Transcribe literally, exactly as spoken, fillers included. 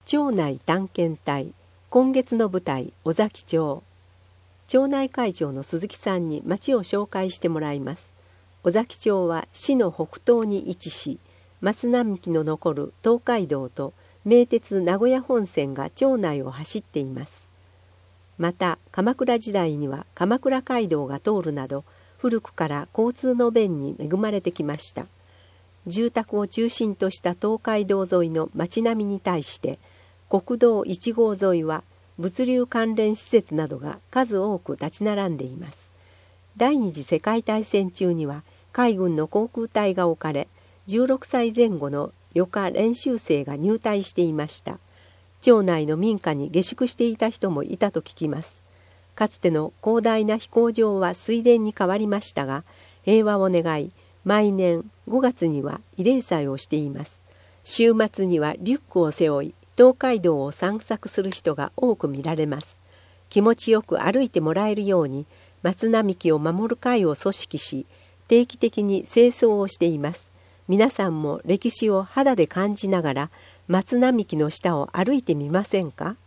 町内探検隊今月の舞台尾崎町。町内会長の鈴木さんに町を紹介してもらいます。尾崎町は市の北東に位置し、松並木の残る東海道と名鉄名古屋本線が町内を走っています。また鎌倉時代には鎌倉街道が通るなど古くから交通の便に恵まれてきました。住宅を中心とした東海道沿いの町並みに対して国道いち号沿いは物流関連施設などが数多く立ち並んでいます。第二次世界大戦中には海軍の航空隊が置かれ、じゅうろくさいぜん後の予科練習生が入隊していました。町内の民家に下宿していた人もいたと聞きます。かつての広大な飛行場は水田に変わりましたが、平和を願い、毎年ごがつには慰霊祭をしています。週末にはリュックを背負い、東海道を散策する人が多く見られます。気持ちよく歩いてもらえるように、松並木を守る会を組織し、定期的に清掃をしています。皆さんも歴史を肌で感じながら、松並木の下を歩いてみませんか？